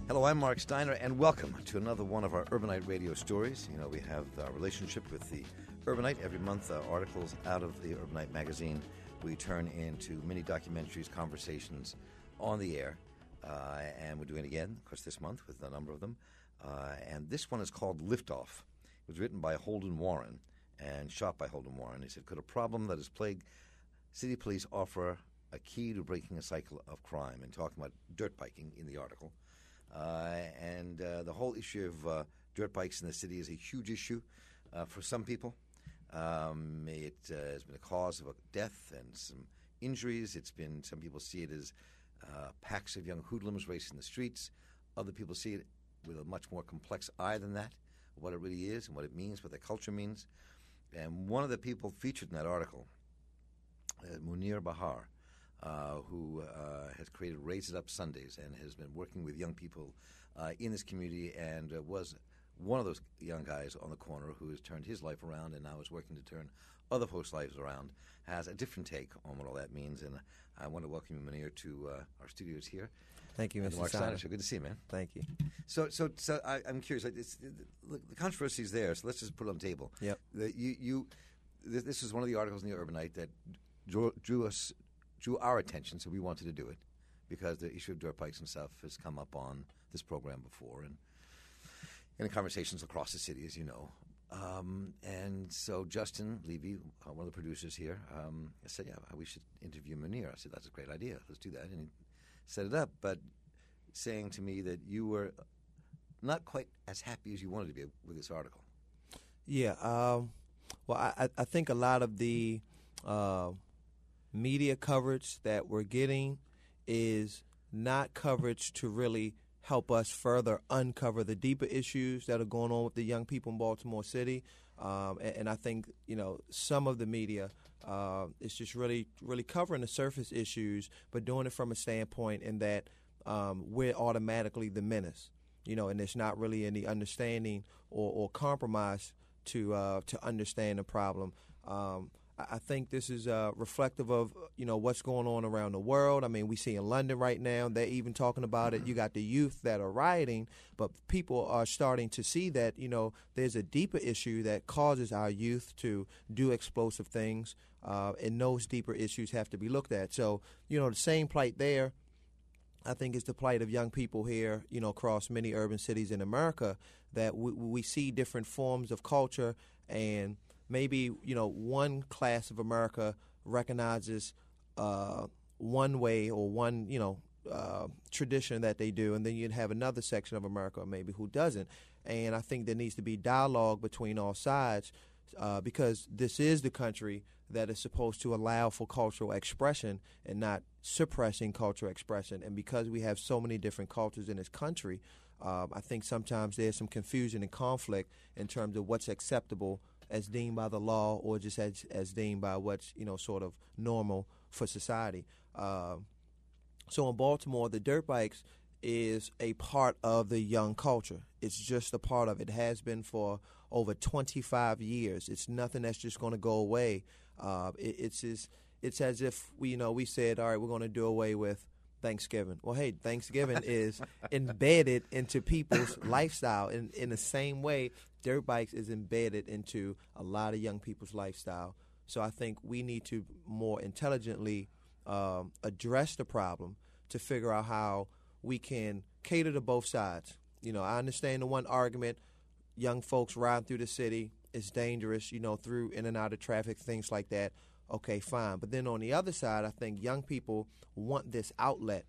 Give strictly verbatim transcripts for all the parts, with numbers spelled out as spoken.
Hello, I'm Mark Steiner, and welcome to another one of our Urbanite radio stories. You know, we have our relationship with the Urbanite. Every month, uh, articles out of the Urbanite magazine we turn into mini documentaries, conversations on the air. Uh, and we're doing it again, of course, this month with a number of them. Uh, and this one is called Liftoff. It was written by Holden Warren and shot by Holden Warren. He said, could a problem that has plagued city police offer a key to breaking a cycle of crime? And talking about dirt biking in the article. Uh, and uh, the whole issue of uh, dirt bikes in the city is a huge issue uh, for some people. Um, it uh, has been a cause of a death and some injuries. It's been, some people see it as uh, packs of young hoodlums racing the streets. Other people see it with a much more complex eye than that, what it really is and what it means, what the culture means. And one of the people featured in that article, uh, Munir Bahar, Uh, who uh, has created Raise It Up Sundays and has been working with young people uh, in this community and uh, was one of those young guys on the corner who has turned his life around and now is working to turn other folks' lives around, has a different take on what all that means. And I want to welcome you, Munir, to uh, our studios here. Thank you, Mister Mark Steiner. Steiner. Good to see you, man. Thank you. So, so, so I, I'm curious. It's, the, the controversy is there, so let's just put it on the table. Yep. The, you, you, this, this is one of the articles in the Urbanite that drew, drew us. drew our attention, so we wanted to do it because the issue of dirt bikes and stuff has come up on this program before and in conversations across the city, as you know. Um, and so Justin Levy, uh, one of the producers here, um, said, yeah, we should interview Munir. I said, that's a great idea. Let's do that. And he set it up, but saying to me that you were not quite as happy as you wanted to be with this article. Yeah. Um, well, I, I think a lot of the uh, – media coverage that we're getting is not coverage to really help us further uncover the deeper issues that are going on with the young people in Baltimore City. Um, and, and I think, you know, some of the media uh, is just really, really covering the surface issues, but doing it from a standpoint in that um, we're automatically the menace, you know, and there's not really any understanding or, or compromise to uh, to understand the problem. Um, I think this is uh, reflective of, you know, what's going on around the world. I mean, we see in London right now, they're even talking about it. You got the youth that are rioting, but people are starting to see that, you know, there's a deeper issue that causes our youth to do explosive things, uh, and those deeper issues have to be looked at. So, you know, the same plight there, I think, is the plight of young people here, you know, across many urban cities in America, that we, we see different forms of culture, and maybe, you know, one class of America recognizes uh, one way or one, you know, uh, tradition that they do, and then you'd have another section of America maybe who doesn't. And I think there needs to be dialogue between all sides uh, because this is the country that is supposed to allow for cultural expression and not suppressing cultural expression. And because we have so many different cultures in this country, um, I think sometimes there's some confusion and conflict in terms of what's acceptable as deemed by the law or just as, as deemed by what's, you know, sort of normal for society. Uh, so in Baltimore, the dirt bikes is a part of the young culture. It's just a part of it. It has been for over twenty-five years. It's nothing that's just going to go away. Uh, it, it's as, it's as if we, you know, we said, all right, we're going to do away with Thanksgiving. Well, hey, Thanksgiving is embedded into people's lifestyle. In, in the same way, dirt bikes is embedded into a lot of young people's lifestyle. So I think we need to more intelligently um, address the problem to figure out how we can cater to both sides. You know, I understand the one argument, young folks riding through the city is dangerous, you know, through in and out of traffic, things like that. Okay, fine. But then on the other side, I think young people want this outlet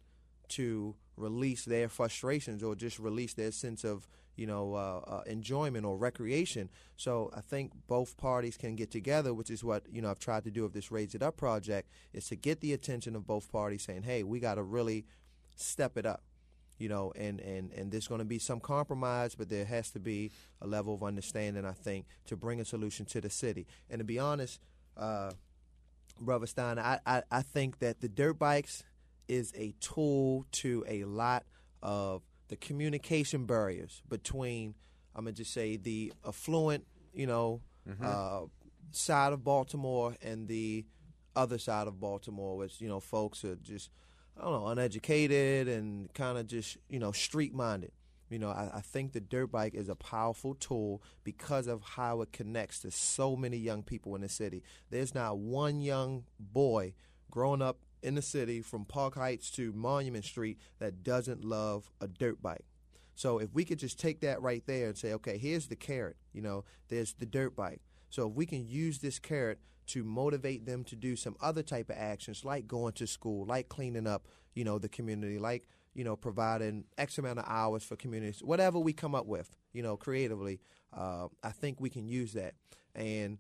to release their frustrations or just release their sense of, you know, uh, uh, enjoyment or recreation. So I think both parties can get together, which is what, you know, I've tried to do with this Raise It Up project, is to get the attention of both parties saying, hey, we got to really step it up, you know, and, and, and there's going to be some compromise, but there has to be a level of understanding, I think, to bring a solution to the city. And to be honest, uh, Brother Stein, I, I, I think that the dirt bikes is a tool to a lot of the communication barriers between, I'm going to just say, the affluent, you know, mm-hmm. uh, side of Baltimore and the other side of Baltimore, which, you know, folks are just I don't know, uneducated and kind of just, you know, street-minded. You know, I, I think the dirt bike is a powerful tool because of how it connects to so many young people in the city. There's not one young boy growing up in the city from Park Heights to Monument Street that doesn't love a dirt bike. So if we could just take that right there and say, okay, here's the carrot, you know, there's the dirt bike. So if we can use this carrot to motivate them to do some other type of actions like going to school, like cleaning up, you know, the community, like, you know, providing X amount of hours for communities, whatever we come up with, you know, creatively, uh, I think we can use that. And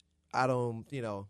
I don't, you know,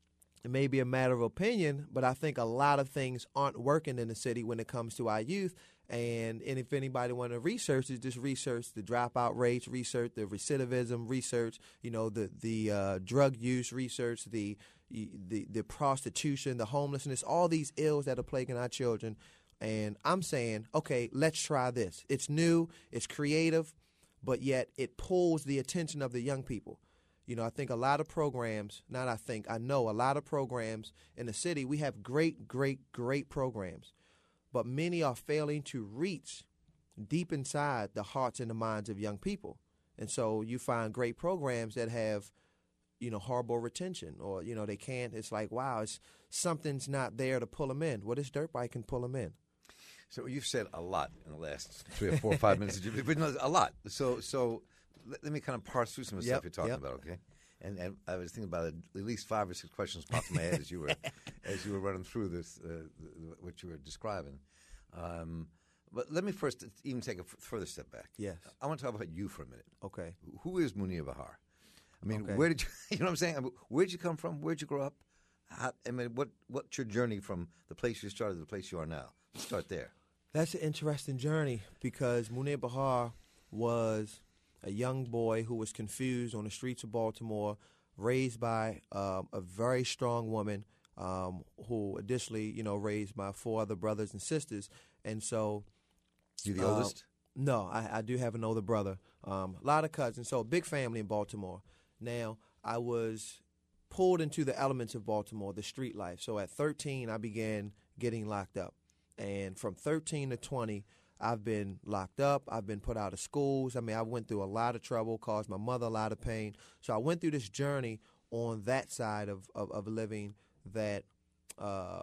it may be a matter of opinion, but I think a lot of things aren't working in the city when it comes to our youth. And, and if anybody want to research it, just research the dropout rates, research the recidivism, research, you know, the the uh, drug use, research the, the the prostitution, the homelessness, all these ills that are plaguing our children. And I'm saying, okay, let's try this. It's new, it's creative, but yet it pulls the attention of the young people. You know, I think a lot of programs, not I think, I know a lot of programs in the city, we have great, great, great programs. But many are failing to reach deep inside the hearts and the minds of young people. And so you find great programs that have, you know, horrible retention, or, you know, they can't, it's like, wow, it's, something's not there to pull them in. Well, this dirt bike can pull them in. So you've said a lot in the last three or four or five minutes, but no, a lot. So so let, let me kind of parse through some of the yep, stuff you're talking yep. about, okay? And and I was thinking about it, at least five or six questions popped in my head as you were as you were running through this, uh, what you were describing. Um, but let me first even take a f- further step back. Yes. I want to talk about you for a minute. Okay. Who is Munir Bahar? I mean, okay. where did you, you know what I'm saying? I mean, where did you come from? Where did you grow up? How, I mean, what what's your journey from the place you started to the place you are now? Let's start there. That's an interesting journey because Munir Bahar was a young boy who was confused on the streets of Baltimore, raised by um, a very strong woman um, who additionally, you know, raised my four other brothers and sisters. And so... You the uh, oldest? No, I, I do have an older brother. Um, a lot of cousins, so a big family in Baltimore. Now, I was pulled into the elements of Baltimore, the street life. So at thirteen, I began getting locked up. And from thirteen to twenty, I've been locked up. I've been put out of schools. I mean, I went through a lot of trouble, caused my mother a lot of pain. So I went through this journey on that side of, of, of living that uh,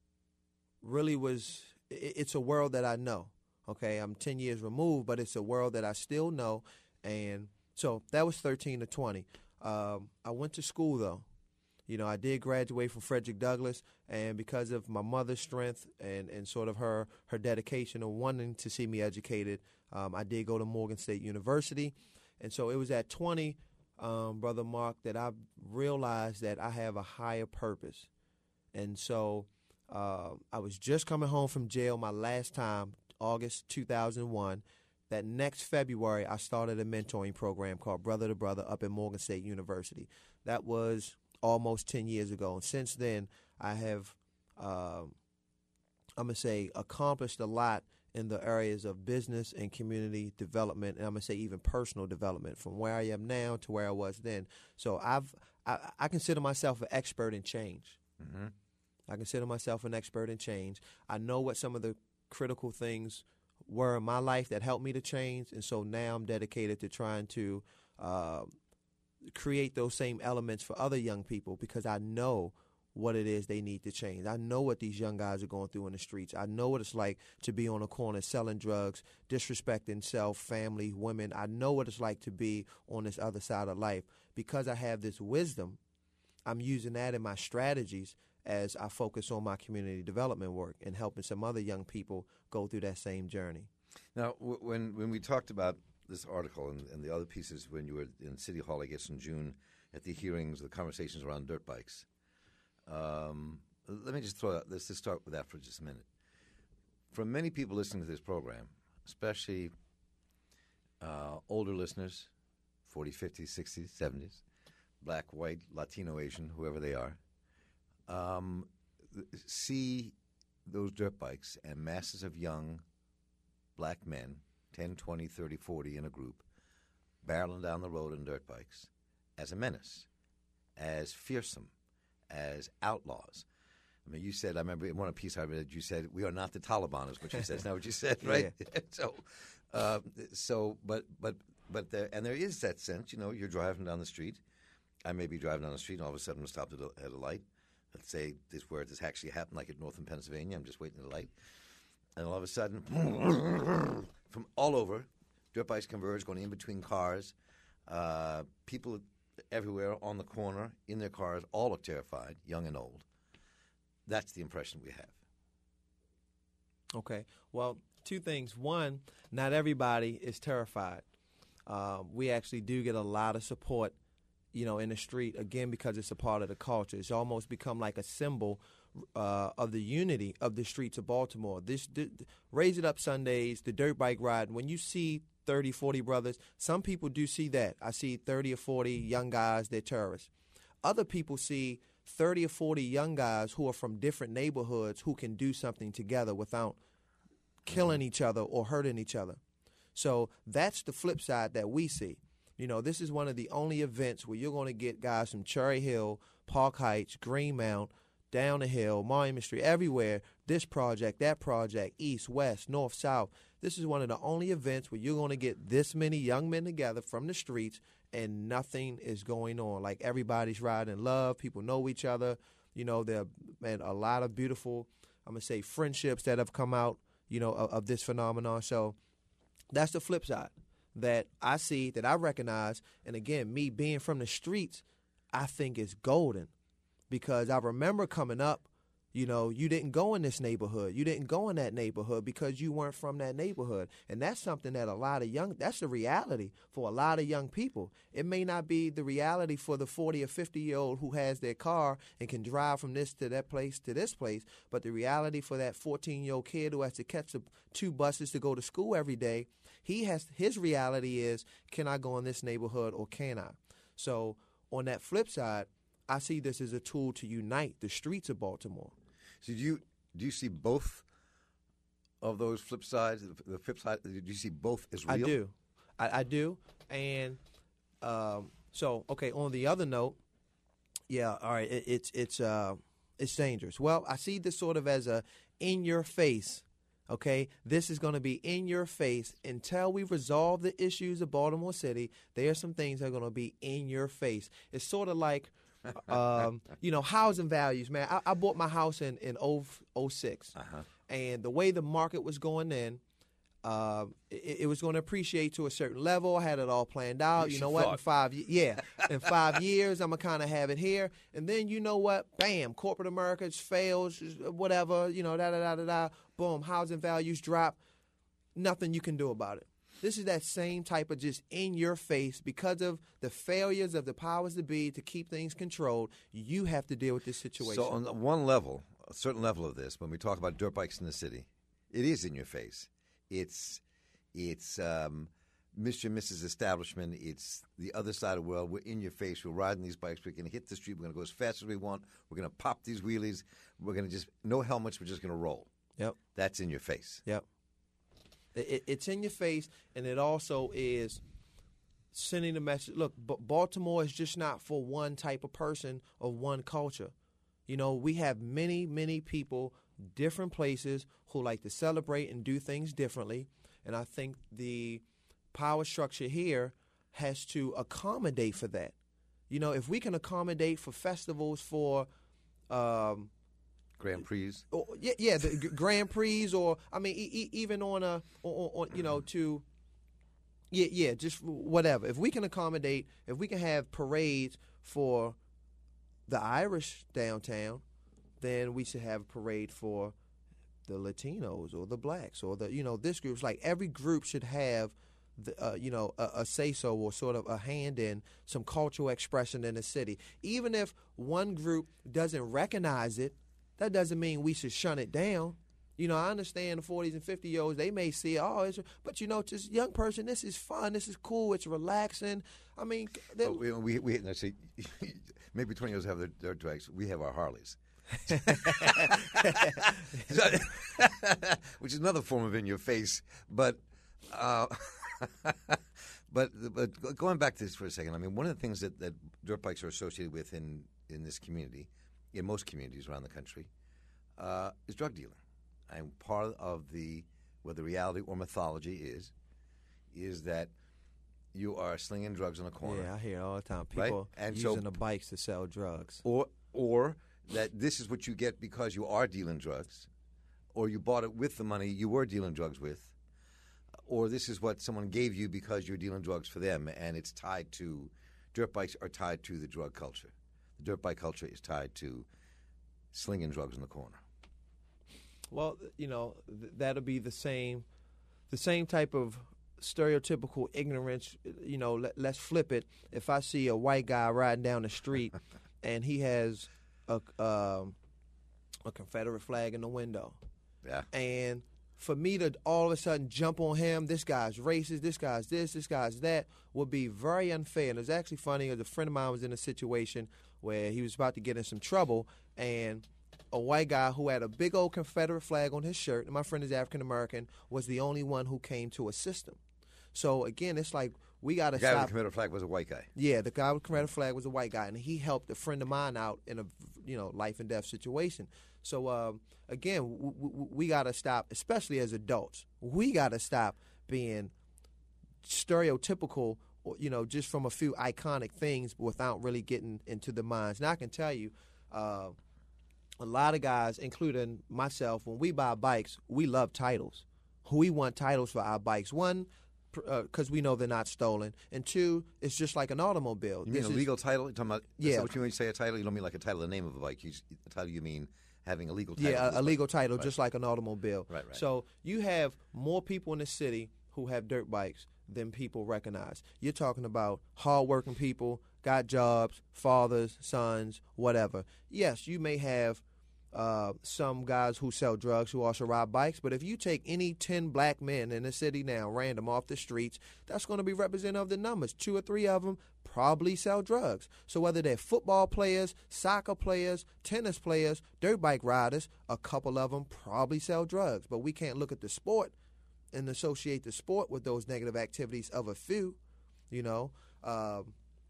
really was, it, it's a world that I know. Okay, I'm ten years removed, but it's a world that I still know. And so that was thirteen to twenty. Um, I went to school, though. You know, I did graduate from Frederick Douglass, and because of my mother's strength and, and sort of her, her dedication of wanting to see me educated, um, I did go to Morgan State University. And so it was at twenty, um, Brother Mark, that I realized that I have a higher purpose. And so uh, I was just coming home from jail my last time, August two thousand one. That next February, I started a mentoring program called Brother to Brother up at Morgan State University. That was almost ten years ago. And since then, I have, uh, I'm going to say, accomplished a lot in the areas of business and community development, and I'm going to say even personal development, from where I am now to where I was then. So I've, I, I consider myself an expert in change. Mm-hmm. I consider myself an expert in change. I know what some of the critical things were in my life that helped me to change, and so now I'm dedicated to trying to uh, create those same elements for other young people because I know what it is they need to change. I know what these young guys are going through in the streets. I know what it's like to be on a corner selling drugs, disrespecting self, family, women. I know what it's like to be on this other side of life. Because I have this wisdom, I'm using that in my strategies as I focus on my community development work and helping some other young people go through that same journey. Now, w- when when we talked about this article and, and the other pieces when you were in City Hall, I guess in June, at the hearings, the conversations around dirt bikes, um, let me just throw out, let's just start with that for just a minute. For many people listening to this program, especially uh, older listeners, forties, fifties, sixties, seventies, black, white, Latino, Asian, whoever they are, Um, see those dirt bikes and masses of young black men, ten, twenty, thirty, forty in a group, barreling down the road on dirt bikes as a menace, as fearsome, as outlaws. I mean, you said, I remember in one piece I read, you said, we are not the Taliban, is what you said. Is that what you said, right? Yeah. so, uh, so, but, but, but, there, and there is that sense, you know, you're driving down the street. I may be driving down the street, and all of a sudden I'm stopped at a, at a light. Let's say this where this actually happened, like at Northern Pennsylvania. I'm just waiting at a light. And all of a sudden, from all over, dirt bikes converge, going in between cars. Uh, people everywhere on the corner, in their cars, all look terrified, young and old. That's the impression we have. Okay. Well, two things. One, not everybody is terrified. Uh, we actually do get a lot of support, you know, in the street, again, because it's a part of the culture. It's almost become like a symbol uh, of the unity of the streets of Baltimore. This th- Raise It Up Sundays, the dirt bike ride, when you see thirty, forty brothers, some people do see that. I see thirty or forty young guys, they're terrorists. Other people see thirty or forty young guys who are from different neighborhoods who can do something together without killing each other or hurting each other. So that's the flip side that we see. You know, this is one of the only events where you're going to get guys from Cherry Hill, Park Heights, Greenmount, down the hill, Monument Street, everywhere, this project, that project, east, west, north, south. This is one of the only events where you're going to get this many young men together from the streets and nothing is going on. Like everybody's riding in love. People know each other. You know, there are a lot of beautiful, I'm going to say, friendships that have come out, you know, of, of this phenomenon. So that's the flip side that I see, that I recognize. And again, me being from the streets, I think it's golden because I remember coming up, you know, you didn't go in this neighborhood. You didn't go in that neighborhood because you weren't from that neighborhood. And that's something that a lot of young, that's the reality for a lot of young people. It may not be the reality for the forty or fifty-year-old who has their car and can drive from this to that place to this place, but the reality for that fourteen-year-old kid who has to catch the two buses to go to school every day, he has, his reality is, can I go in this neighborhood or can I? So on that flip side, I see this as a tool to unite the streets of Baltimore. So do you do you see both of those flip sides? The flip side, do you see both as real? I do, I, I do, and um, so okay. On the other note, yeah, all right, it, it's it's uh, it's dangerous. Well, I see this sort of as a in your face. Okay, this is going to be in your face until we resolve the issues of Baltimore City. There are some things that are going to be in your face. It's sort of like. um, you know, housing values, man. I, I bought my house in in oh six, uh-huh. and the way the market was going in, uh, it, it was going to appreciate to a certain level. I had it all planned out. You, you know what? Thought. In five, yeah, in five years, I'm gonna kind of have it here, and then you know what? Bam, corporate America fails, whatever. You know, da da da da da. Boom, housing values drop. Nothing you can do about it. This is that same type of just in your face because of the failures of the powers that be to keep things controlled. You have to deal with this situation. So on one level, a certain level of this, when we talk about dirt bikes in the city, it is in your face. It's it's um, Mister and Missus Establishment. It's the other side of the world. We're in your face. We're riding these bikes. We're going to hit the street. We're going to go as fast as we want. We're going to pop these wheelies. We're going to just, no helmets. We're just going to roll. Yep. That's in your face. Yep. It, it's in your face, and it also is sending a message. Look, B- Baltimore is just not for one type of person or one culture. You know, we have many, many people, different places who like to celebrate and do things differently, and I think the power structure here has to accommodate for that. You know, if we can accommodate for festivals for um, Grand Prix, or, yeah, yeah, the g- Grand Prix, or I mean, e- e- even on a, on, on, you know, to, yeah, yeah, just whatever. If we can accommodate, if we can have parades for the Irish downtown, then we should have a parade for the Latinos or the blacks or the, you know, this group's like every group should have, the, uh, you know, a, a say-so or sort of a hand in some cultural expression in the city. Even if one group doesn't recognize it, that doesn't mean we should shun it down. You know, I understand the forties and fifty-year-olds, they may see, oh, it's, but, you know, just young person, this is fun, this is cool, it's relaxing. I mean, they, we, we, we let's see, maybe twenty-year-olds have their dirt bikes. We have our Harleys. Which is another form of in your face. But, uh, but, but going back to this for a second, I mean, one of the things that, that dirt bikes are associated with in, in this community, in most communities around the country, uh, is drug dealing. And part of the, whether reality or mythology is, is that you are slinging drugs on a corner. Yeah, I hear it all the time. People right? and using so, the bikes to sell drugs. Or, or that this is what you get because you are dealing drugs, or you bought it with the money you were dealing drugs with, or this is what someone gave you because you're dealing drugs for them, and it's tied to, dirt bikes are tied to the drug culture. The dirt bike culture is tied to slinging drugs in the corner. Well, you know, th- that'll be the same, the same type of stereotypical ignorance. You know, let, let's flip it. If I see a white guy riding down the street and he has a um, a Confederate flag in the window, yeah, and for me to all of a sudden jump on him, this guy's racist, this guy's this, this guy's that, would be very unfair. And it was actually funny, as a friend of mine was in a situation where he was about to get in some trouble, and a white guy who had a big old Confederate flag on his shirt, and my friend is African-American, was the only one who came to assist him. So, again, it's like we got to stop. The guy with the Confederate flag was a white guy. Yeah, the guy with the Confederate flag was a white guy, and he helped a friend of mine out in a, you know, life and death situation. So, um, again, w- w- we got to stop, especially as adults. We got to stop being stereotypical, you know, just from a few iconic things without really getting into the minds. Now, I can tell you, uh, a lot of guys, including myself, when we buy bikes, we love titles. We want titles for our bikes. One, because uh, we know they're not stolen, and two, it's just like an automobile. You mean this a legal title? You're talking about, yeah. What you mean when you say a title? You don't mean like a title, the name of a bike. You, a title, you mean having a legal title. Yeah, a, a legal title, right. just like an automobile. Right, right. So you have more people in the city who have dirt bikes than people recognize. You're talking about hardworking people, got jobs, fathers, sons, whatever. Yes, you may have uh, some guys who sell drugs who also ride bikes, but if you take any ten black men in the city now, random off the streets, that's going to be representative of the numbers. Two or three of them probably sell drugs. So whether they're football players, soccer players, tennis players, dirt bike riders, a couple of them probably sell drugs. But we can't look at the sport and associate the sport with those negative activities of a few, you know. Um,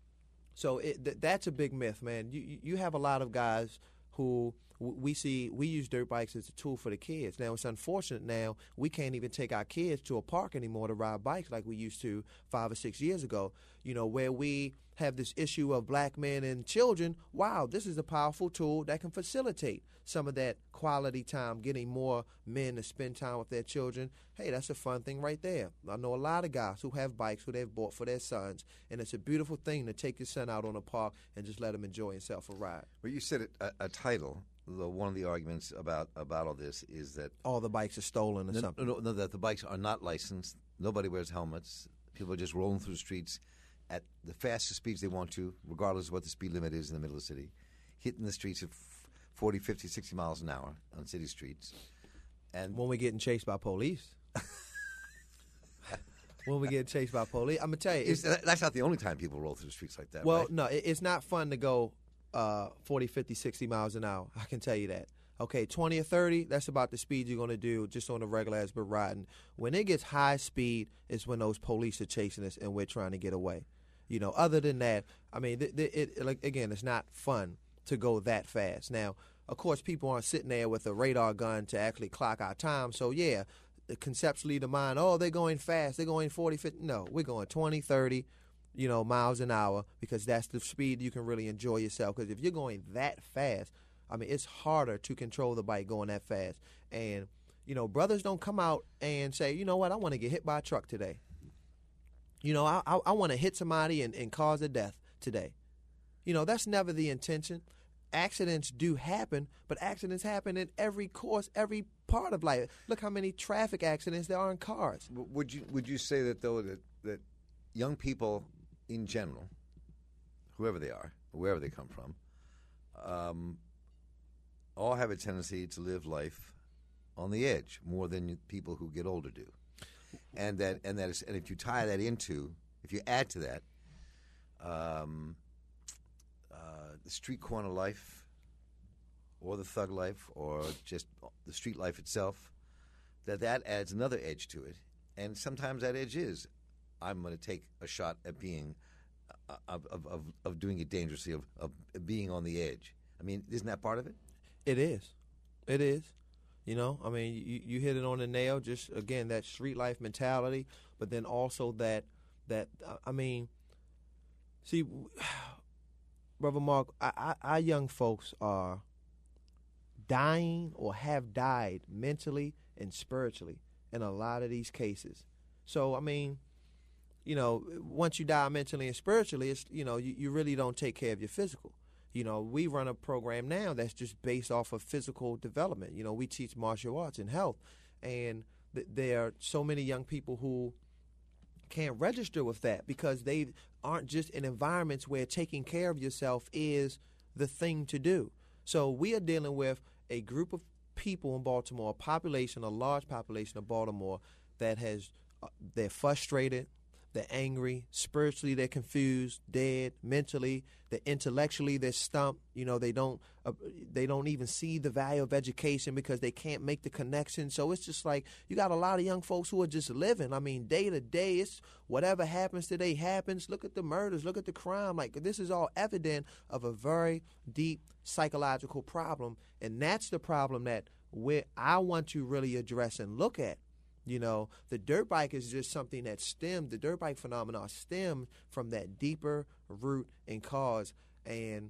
so it, th- that's a big myth, man. You you have a lot of guys who w- we see, we use dirt bikes as a tool for the kids. Now, it's unfortunate now we can't even take our kids to a park anymore to ride bikes like we used to five or six years ago, you know, where we have this issue of black men and children. Wow, this is a powerful tool that can facilitate some of that quality time, getting more men to spend time with their children. Hey, that's a fun thing right there. I know a lot of guys who have bikes who they've bought for their sons, and it's a beautiful thing to take your son out on a park and just let him enjoy himself a ride. Well, you said it, a, a title. The, one of the arguments about, about all this is that all the bikes are stolen or no, something. No, no, that the bikes are not licensed. Nobody wears helmets. People are just rolling through the streets at the fastest speeds they want to, regardless of what the speed limit is in the middle of the city, hitting the streets at forty, fifty, sixty miles an hour on city streets. And when we're getting chased by police. When we get chased by police. I'm going to tell you. It's, that's not the only time people roll through the streets like that, Well, right? no, it, it's not fun to go uh, forty, fifty, sixty miles an hour. I can tell you that. Okay, twenty or thirty, that's about the speed you're going to do just on the regular as we're riding. When it gets high speed, it's when those police are chasing us and we're trying to get away. You know, other than that, I mean, th- th- it, like, again, it's not fun to go that fast. Now, of course, people aren't sitting there with a radar gun to actually clock our time. So, yeah, conceptually the mind, oh, they're going fast. They're going forty, fifty. No, we're going twenty, thirty, you know, miles an hour because that's the speed you can really enjoy yourself. Because if you're going that fast, I mean, it's harder to control the bike going that fast. And, you know, brothers don't come out and say, you know what, I want to get hit by a truck today. You know, I I, I want to hit somebody and, and cause a death today. You know, that's never the intention. Accidents do happen, but accidents happen in every course, every part of life. Look how many traffic accidents there are in cars. Would you would you say that, though, that, that young people in general, whoever they are, wherever they come from, um, all have a tendency to live life on the edge more than people who get older do? And that and that is, and if you tie that into, if you add to that, um, uh, the street corner life, or the thug life, or just the street life itself, that that adds another edge to it. And sometimes that edge is, I'm going to take a shot at being, uh, of, of, of, of doing it dangerously, of, of being on the edge. I mean, isn't that part of it? It is. It is. You know, I mean, you, you hit it on the nail. Just again, that street life mentality, but then also that that I mean, see, Brother Mark, I, I, our young folks are dying or have died mentally and spiritually in a lot of these cases. So I mean, you know, once you die mentally and spiritually, it's you know, you, you really don't take care of your physical. You know, we run a program now that's just based off of physical development. You know, we teach martial arts and health, and th- there are so many young people who can't register with that because they aren't just in environments where taking care of yourself is the thing to do. So we are dealing with a group of people in Baltimore, a population, a large population of Baltimore that has, uh, they're frustrated, they're angry, spiritually they're confused, dead, mentally, they're intellectually they're stumped. You know, they don't uh, they don't even see the value of education because they can't make the connection. So it's just like you got a lot of young folks who are just living. I mean, day to day, it's whatever happens today happens. Look at the murders, look at the crime. Like this is all evident of a very deep psychological problem, and that's the problem that we I want to really address and look at. You know, the dirt bike is just something that stemmed, the dirt bike phenomenon stemmed from that deeper root and cause. And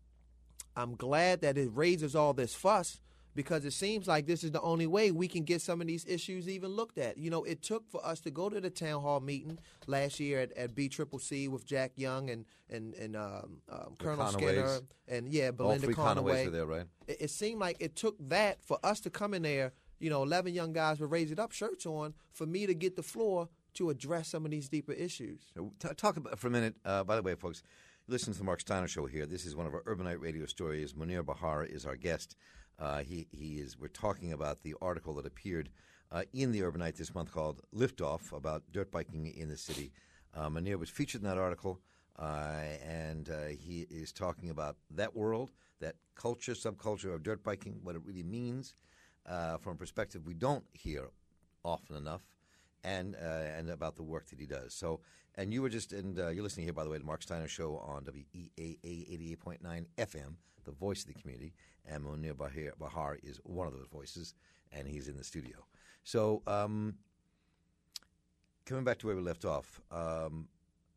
I'm glad that it raises all this fuss because it seems like this is the only way we can get some of these issues even looked at. You know, it took for us to go to the town hall meeting last year at, at B C C C with Jack Young and, and, and um, um, Colonel Skinner and, yeah, Belinda All three Conaway. Conaways were there, right? It, it seemed like it took that for us to come in there. You know, eleven young guys with Raise It Up shirts on for me to get the floor to address some of these deeper issues. T- talk about for a minute. Uh, by the way, folks, listen to the Mark Steiner Show here. This is one of our Urbanite radio stories. Munir Bahar is our guest. Uh, he he is. We're talking about the article that appeared uh, in the Urbanite this month called "Liftoff" about dirt biking in the city. Uh, Munir was featured in that article, uh, and uh, he is talking about that world, that culture, subculture of dirt biking, what it really means. Uh, from a perspective we don't hear often enough, and uh, and about the work that he does. So, and you were just, and uh, you're listening here, by the way, to Mark Steiner Show on W E A A eighty-eight point nine F M, the voice of the community, and Munir Bahar, Bahar is one of those voices, and he's in the studio. So, um, coming back to where we left off, um,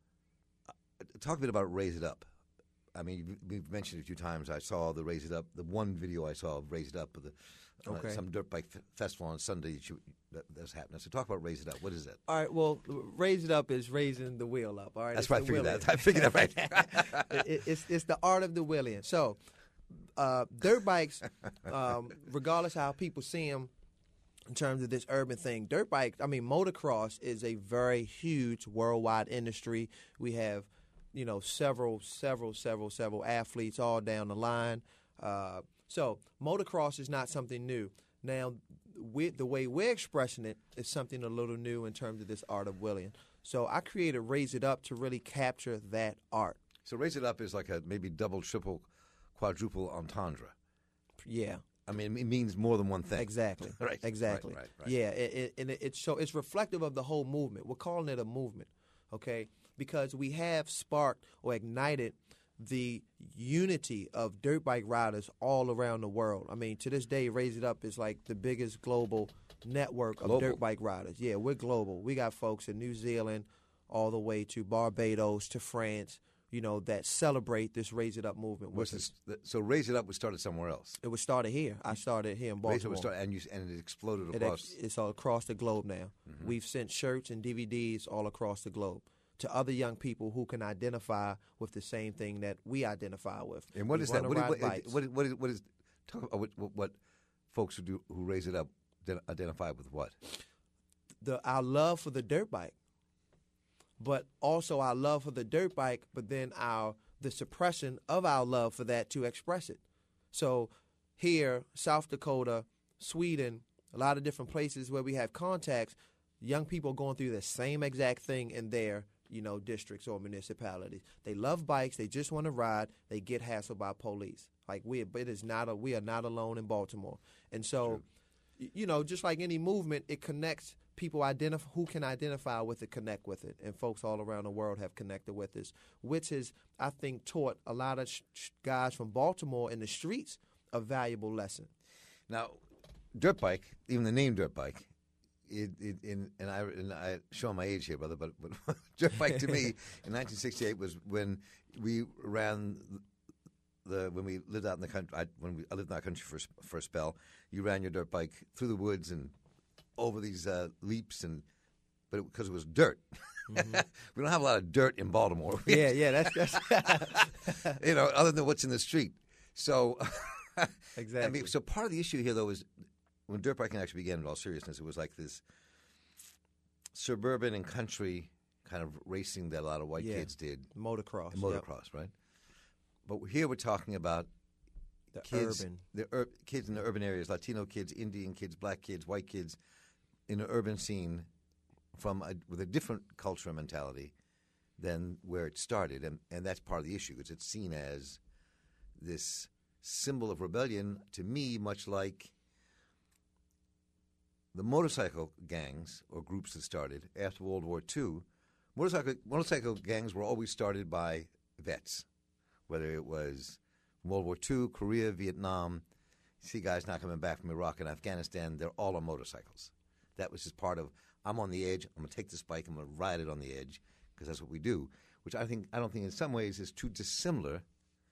talk a bit about Raise It Up. I mean, we've mentioned it a few times. I saw the Raise It Up, the one video I saw of Raise It Up, of the Okay. Uh, some dirt bike f- festival on Sunday that, you, that that's happening. So talk about Raise It Up. What is that? All right. Well, Raise It Up is raising the wheel up. All right. That's It's why I the figured wheeling. that. I figured that right. it, it, it's it's the art of the wheeling. So, uh, dirt bikes, um, regardless of how people see them, in terms of this urban thing, dirt bike. I mean, motocross is a very huge worldwide industry. We have, you know, several, several, several, several athletes all down the line. Uh, So motocross is not something new. Now, we, the way we're expressing it is something a little new in terms of this art of wheeling. So I created Raise It Up to really capture that art. So Raise It Up is like a maybe double, triple, quadruple entendre. Yeah. I mean, it means more than one thing. Exactly. right. Exactly. Right, right, right. Yeah, it, it, and it, it's so it's reflective of the whole movement. We're calling it a movement, okay? Because we have sparked or ignited the unity of dirt bike riders all around the world. I mean, to this day, Raise It Up is like the biggest global network global. of dirt bike riders. Yeah, we're global. We got folks in New Zealand all the way to Barbados to France, you know, that celebrate this Raise It Up movement. Was this, so Raise It Up was started somewhere else. It was started here. I started here in Baltimore. Raise It Up was started, and, you, and it exploded It across. ex- it's all across the globe now. Mm-hmm. We've sent shirts and D V Ds all across the globe to other young people who can identify with the same thing that we identify with. And what we is that? What, ride what, bikes. what, what is, what is talk about what, what, what folks who do who Raise It Up identify with what? The our love for the dirt bike, but also our love for the dirt bike, but then our the suppression of our love for that to express it. So here, South Dakota, Sweden, a lot of different places where we have contacts, young people going through the same exact thing in their, you know, districts or municipalities. They love bikes. They just want to ride. They get hassled by police. Like we, it is not a, we are not alone in Baltimore. And so, y- you know, just like any movement, it connects people identify who can identify with it, connect with it, and folks all around the world have connected with this, which has, I think, taught a lot of sh- sh- guys from Baltimore in the streets a valuable lesson. Now, dirt bike, even the name dirt bike, it, it, in, and I and I show my age here, brother, but, but dirt bike to me in nineteen sixty-eight was when we ran the when we lived out in the country. I, when we I lived in our country for for a spell, you ran your dirt bike through the woods and over these uh, leaps, and but because it, it was dirt. Mm-hmm. We don't have a lot of dirt in Baltimore. Yeah, yeah, that's that's you know, other than what's in the street. So exactly. I mean, so part of the issue here, though, is when dirt biking actually began in all seriousness, it was like this suburban and country kind of racing that a lot of white yeah. kids did. Motocross. Motocross, yep. right? But here we're talking about the kids, urban. the ur- kids in the urban areas, Latino kids, Indian kids, black kids, white kids, in the urban scene from a, with a different culture and mentality than where it started. And, and that's part of the issue, is it's seen as this symbol of rebellion, to me, much like the motorcycle gangs or groups that started after World War Two. Motorcycle, motorcycle gangs were always started by vets, whether it was World War Two, Korea, Vietnam. You see guys not coming back from Iraq and Afghanistan, they're all on motorcycles. That was just part of, I'm on the edge, I'm going to take this bike, I'm going to ride it on the edge, because that's what we do, which I think I don't think in some ways is too dissimilar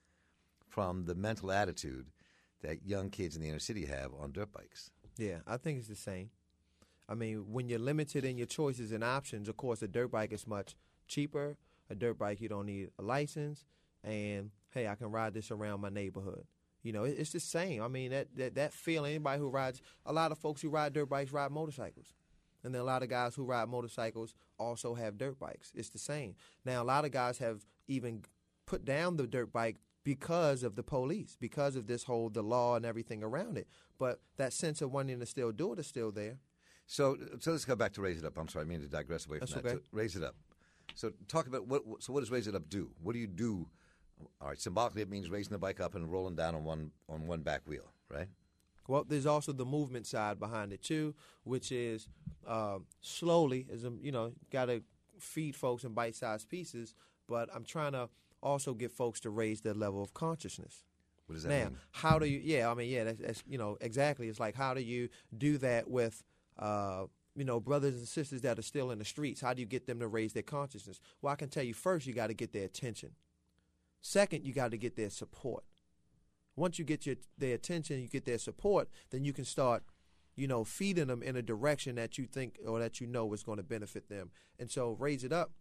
from the mental attitude that young kids in the inner city have on dirt bikes. Yeah, I think it's the same. I mean, when you're limited in your choices and options, of course, a dirt bike is much cheaper. A dirt bike, you don't need a license. And, hey, I can ride this around my neighborhood. You know, it's the same. I mean, that, that, that feeling, anybody who rides, a lot of folks who ride dirt bikes ride motorcycles. And then a lot of guys who ride motorcycles also have dirt bikes. It's the same. Now, a lot of guys have even put down the dirt bike because of the police, because of this whole, the law and everything around it. But that sense of wanting to still do it is still there. So, so let's go back to Raise It Up. I'm sorry, I mean to digress away from That's that. okay. So Raise It Up. So talk about what. So what does Raise It Up do? What do you do? All right, symbolically it means raising the bike up and rolling down on one on one back wheel, right? Well, there's also the movement side behind it too, which is uh, slowly, as you know, got to feed folks in bite-sized pieces. But I'm trying to also get folks to raise their level of consciousness. What does that now, mean? how do you? Yeah, I mean, yeah, that's, that's you know exactly. It's like, how do you do that with uh, you know brothers and sisters that are still in the streets? How do you get them to raise their consciousness? Well, I can tell you first, you got to get their attention. Second, you got to get their support. Once you get your, their attention, you get their support, then you can start, you know, feeding them in a direction that you think or that you know is going to benefit them. And so Raise It Up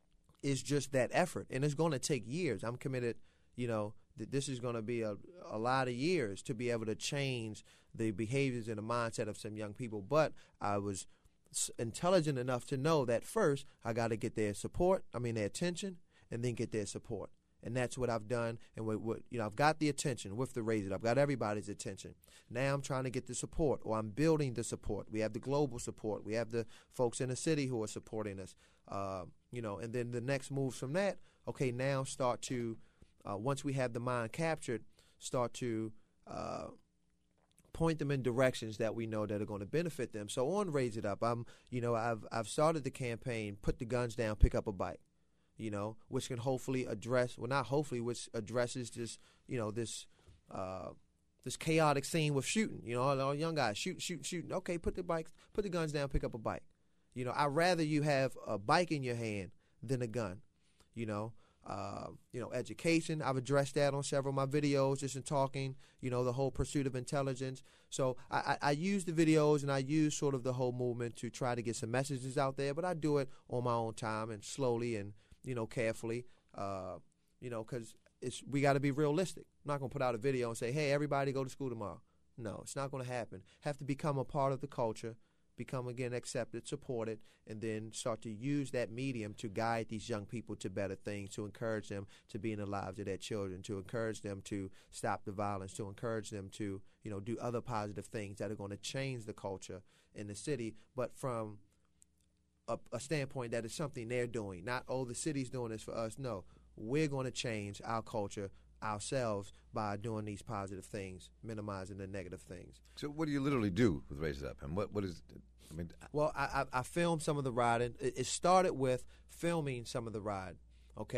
is just that effort, and it's going to take years. I'm committed, you know, that this is going to be a, a lot of years to be able to change the behaviors and the mindset of some young people. But I was intelligent enough to know that first I got to get their support, I mean their attention, and then get their support. And that's what I've done. And what, what you know, I've got the attention with the Raise It Up. I've got everybody's attention. Now I'm trying to get the support, or I'm building the support. We have the global support. We have the folks in the city who are supporting us. Uh, you know, and then the next moves from that. Okay, now start to uh, once we have the mind captured, start to uh, point them in directions that we know that are going to benefit them. So on Raise It Up, I'm you know I've I've started the campaign. Put the guns down. Pick up a bike. You know, which can hopefully address, well, not hopefully, which addresses this, you know, this uh, this chaotic scene with shooting. You know, all, all young guys shoot, shoot, shooting. Okay, put the bikes, put the guns down, pick up a bike. You know, I'd rather you have a bike in your hand than a gun. You know, uh, you know, education. I've addressed that on several of my videos, just in talking. You know, the whole pursuit of intelligence. So I, I, I use the videos and I use sort of the whole movement to try to get some messages out there, but I do it on my own time and slowly and you know, carefully, uh, you know, because it's we got to be realistic. I'm not going to put out a video and say, hey, everybody go to school tomorrow. No, it's not going to happen. Have to become a part of the culture, become, again, accepted, supported, and then start to use that medium to guide these young people to better things, to encourage them to be in the lives of their children, to encourage them to stop the violence, to encourage them to, you know, do other positive things that are going to change the culture in the city, but from A, a standpoint that is something they're doing, not, oh, the city's doing this for us. No, we're going to change our culture ourselves by doing these positive things, minimizing the negative things. So what do you literally do with Raise It Up? And what, what is, I mean... Well, I, I, I filmed some of the riding. It, it started with filming some of the ride, okay?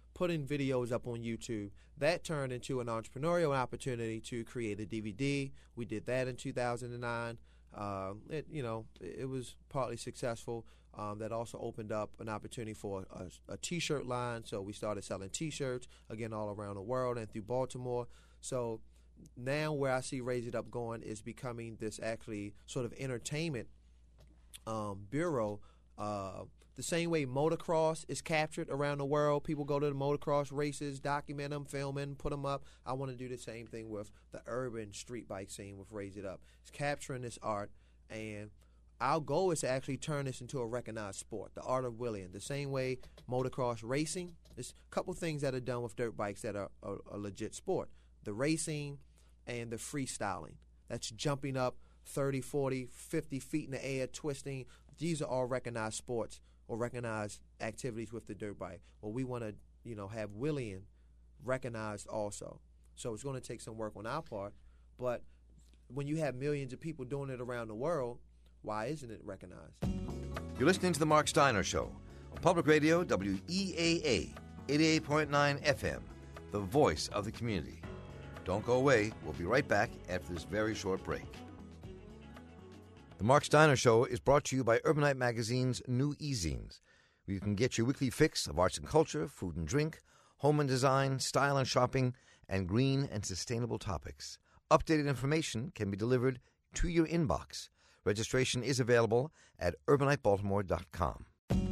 putting videos up on YouTube. That turned into an entrepreneurial opportunity to create a D V D. We did that in two thousand nine. Uh, it, you know, it, it was partly successful. Um, that also opened up an opportunity for a, a T-shirt line. So we started selling T-shirts, again, all around the world and through Baltimore. So now where I see Raise It Up going is becoming this actually sort of entertainment um, bureau. Uh, the same way motocross is captured around the world. People go to the motocross races, document them, film them, put them up. I want to do the same thing with the urban street bike scene with Raise It Up. It's capturing this art, and our goal is to actually turn this into a recognized sport, the art of wheeling. The same way motocross racing, there's a couple things that are done with dirt bikes that are a, a legit sport. The racing and the freestyling. That's jumping up thirty, forty, fifty feet in the air, twisting. These are all recognized sports or recognized activities with the dirt bike. Well, we want to, you know, have wheeling recognized also. So it's going to take some work on our part. But when you have millions of people doing it around the world, why isn't it recognized? You're listening to The Mark Steiner Show on Public Radio, W E A A, eighty-eight point nine F M, the voice of the community. Don't go away. We'll be right back after this very short break. The Mark Steiner Show is brought to you by Urbanite Magazine's new e-zines, where you can get your weekly fix of arts and culture, food and drink, home and design, style and shopping, and green and sustainable topics. Updated information can be delivered to your inbox. Registration is available at urbanite baltimore dot com.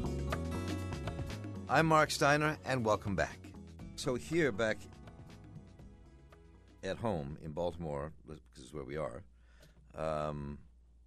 I'm Mark Steiner, and welcome back. So here, back at home in Baltimore, because this is where we are, um,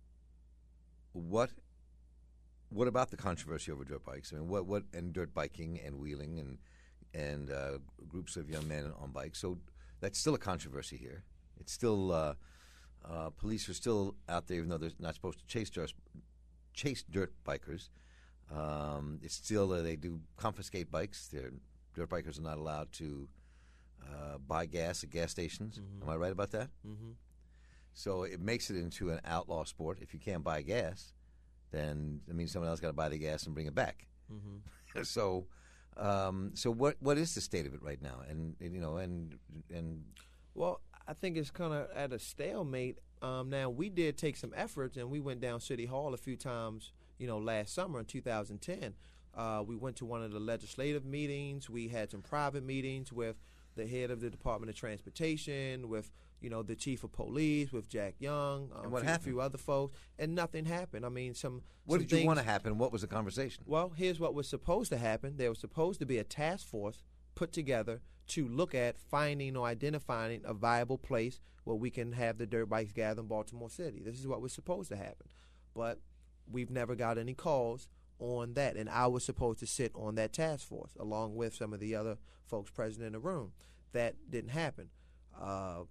what what about the controversy over dirt bikes? I mean, what what and dirt biking and wheeling and and uh, groups of young men on bikes? So that's still a controversy here. It's still uh, uh, police are still out there, even though they're not supposed to chase dirt, chase dirt bikers. Um, it's still uh, they do confiscate bikes. They're, dirt bikers are not allowed to uh, buy gas at gas stations. Mm-hmm. Am I right about that? Mm-hmm. So it makes it into an outlaw sport. If you can't buy gas, then I mean someone else got to buy the gas and bring it back. Mm-hmm. so, um, so what what is the state of it right now? And, and you know, and and well, I think it's kind of at a stalemate. Um, now we did take some efforts, and we went down City Hall a few times. You know, last summer in two thousand ten, uh, we went to one of the legislative meetings. We had some private meetings with the head of the Department of Transportation, with you know the chief of police, with Jack Young, um, and what few, happened? a few other folks, and nothing happened. I mean, some. What some did you things, want to happen? What was the conversation? Well, here's what was supposed to happen. There was supposed to be a task force put together to look at finding or identifying a viable place where we can have the dirt bikes gather in Baltimore City. This is what was supposed to happen, but we've never got any calls on that, and I was supposed to sit on that task force along with some of the other folks present in the room. That didn't happen. Uh,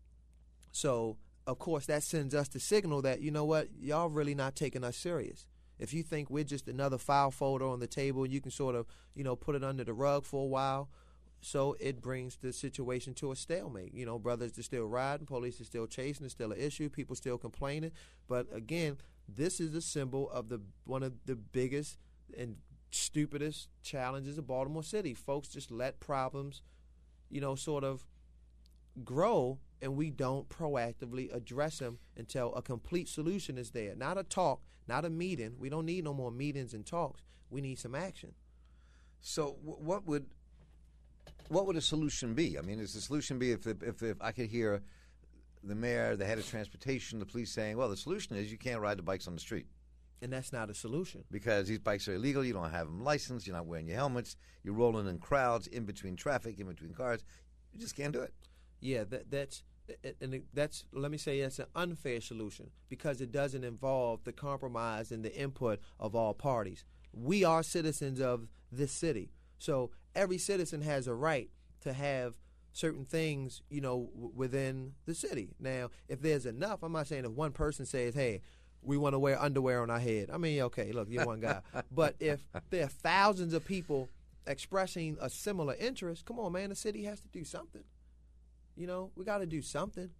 so, of course, that sends us the signal that, you know what, y'all really not taking us serious. If you think we're just another file folder on the table, you can sort of, you know, put it under the rug for a while. So it brings the situation to a stalemate. You know, brothers are still riding, police are still chasing, it's still an issue, people still complaining. But, again, this is a symbol of the one of the biggest and stupidest challenges of Baltimore City. Folks just let problems, you know, sort of grow, and we don't proactively address them until a complete solution is there. Not a talk, not a meeting. We don't need no more meetings and talks. We need some action. So w- what would what would a solution be? I mean, does the solution be if, if, if I could hear the mayor, the head of transportation, the police saying, well, the solution is you can't ride the bikes on the street. And that's not a solution. Because these bikes are illegal, you don't have them licensed, you're not wearing your helmets, you're rolling in crowds, in between traffic, in between cars. You just can't do it. Yeah, that, that's and that's let me say that's an unfair solution because it doesn't involve the compromise and the input of all parties. We are citizens of this city, so every citizen has a right to have certain things, you know, w- within the city. Now, if there's enough, I'm not saying if one person says, "Hey, we want to wear underwear on our head." I mean, okay, look, you're one guy, but if there are thousands of people expressing a similar interest, come on, man, the city has to do something. You know, we got to do something.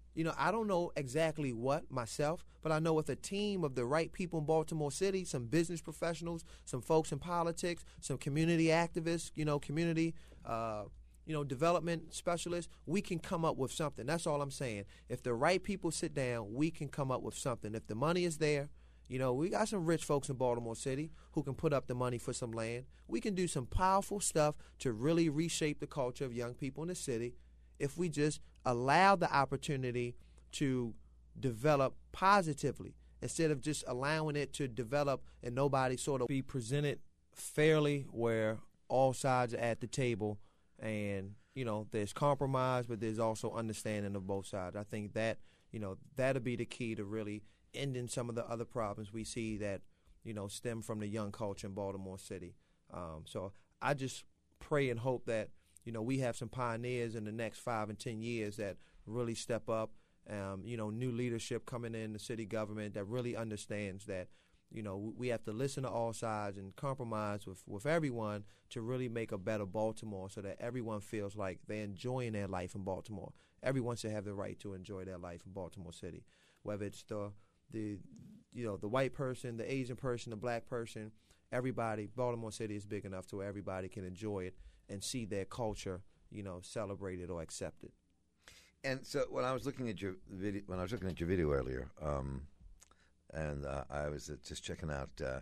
You know, I don't know exactly what myself, but I know with a team of the right people in Baltimore City, some business professionals, some folks in politics, some community activists, you know, community, uh, you know, development specialists, we can come up with something. That's all I'm saying. If the right people sit down, we can come up with something. If the money is there, you know, we got some rich folks in Baltimore City who can put up the money for some land. We can do some powerful stuff to really reshape the culture of young people in the city if we just allow the opportunity to develop positively instead of just allowing it to develop and nobody sort of be presented fairly where all sides are at the table and, you know, there's compromise, but there's also understanding of both sides. I think that, you know, that'll be the key to really ending some of the other problems we see that, you know, stem from the young culture in Baltimore City. Um, so I just pray and hope that, you know, we have some pioneers in the next five and ten years that really step up, um, you know, new leadership coming in the city government that really understands that, you know, we have to listen to all sides and compromise with, with everyone to really make a better Baltimore so that everyone feels like they're enjoying their life in Baltimore. Everyone should have the right to enjoy their life in Baltimore City, whether it's the, the you know, the white person, the Asian person, the black person, everybody. Baltimore City is big enough to where everybody can enjoy it and see their culture, you know, celebrated or accepted. And so when I was looking at your video, when I was looking at your video earlier, um, and uh, I was uh, just checking out, uh,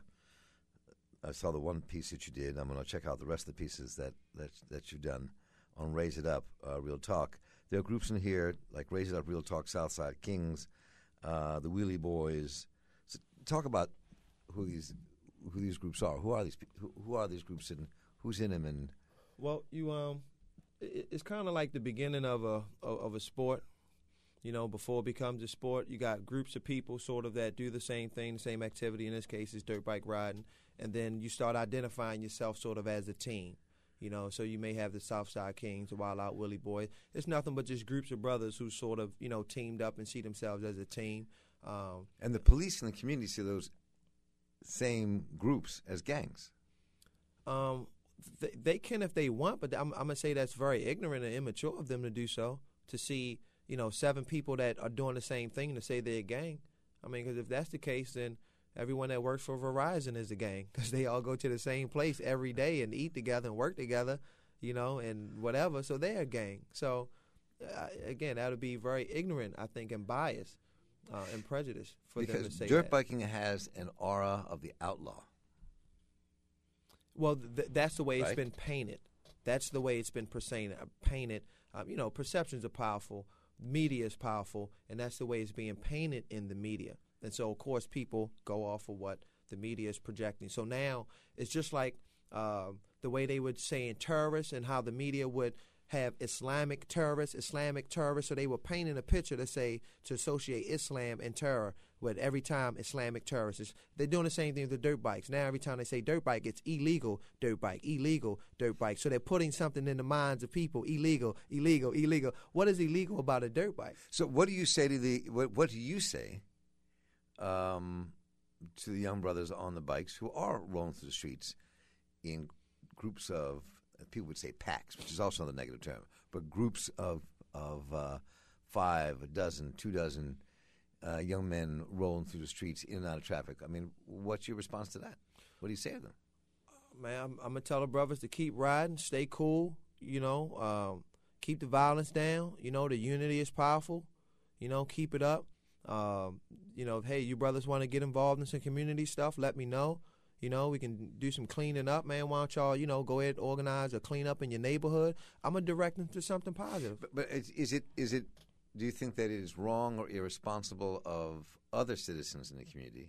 I saw the one piece that you did. I'm going to check out the rest of the pieces that that, that you've done on Raise It Up, uh, Real Talk. There are groups in here like Raise It Up, Real Talk, Southside Kings, uh, the Wheelie Boys. So talk about who these who these groups are. Who are these? Who, who are these groups and who's in them? And well, you um, it, it's kind of like the beginning of a of, of a sport. You know, before it becomes a sport, you got groups of people sort of that do the same thing, the same activity. In this case, is dirt bike riding, and then you start identifying yourself sort of as a team. You know, so you may have the Southside Kings, the Wild Out Willie Boys. It's nothing but just groups of brothers who sort of, you know, teamed up and see themselves as a team. Um, and the police and the community see those same groups as gangs. Um, they, they can if they want, but I'm, I'm going to say that's very ignorant and immature of them to do so, to see, you know, seven people that are doing the same thing to say they're a gang. I mean, because if that's the case, then everyone that works for Verizon is a gang because they all go to the same place every day and eat together and work together, you know, and whatever. So they're a gang. So, uh, again, that would be very ignorant, I think, and biased uh, and prejudice for because them to say dirt that. biking has an aura of the outlaw. Well, th- that's the way right? it's been painted. That's the way it's been painted. painted. Um, you know, perceptions are powerful. Media is powerful, and that's the way it's being painted in the media. And so, of course, people go off of what the media is projecting. So now it's just like uh, the way they would say in terrorists and how the media would have Islamic terrorists, Islamic terrorists. So they were painting a picture to say, to associate Islam and terror with every time Islamic terrorists. They're doing the same thing with the dirt bikes. Now every time they say dirt bike, it's illegal dirt bike, illegal dirt bike. So they're putting something in the minds of people, illegal, illegal, illegal. What is illegal about a dirt bike? So what do you say to the, what, what do you say um, to the young brothers on the bikes who are rolling through the streets in groups of, people would say packs, which is also another negative term, but groups of of uh, five, a dozen, two dozen uh, young men rolling through the streets in and out of traffic. I mean, what's your response to that? What do you say to them? Man, I'm, I'm going to tell the brothers to keep riding, stay cool, you know, um, keep the violence down. You know, the unity is powerful. You know, keep it up. Um, you know, hey, you brothers want to get involved in some community stuff, let me know. You know, we can do some cleaning up, man. Why don't y'all, you know, go ahead and organize a clean up in your neighborhood? I'm going to direct them to something positive. But, but is, is it, is it, do you think that it is wrong or irresponsible of other citizens in the community,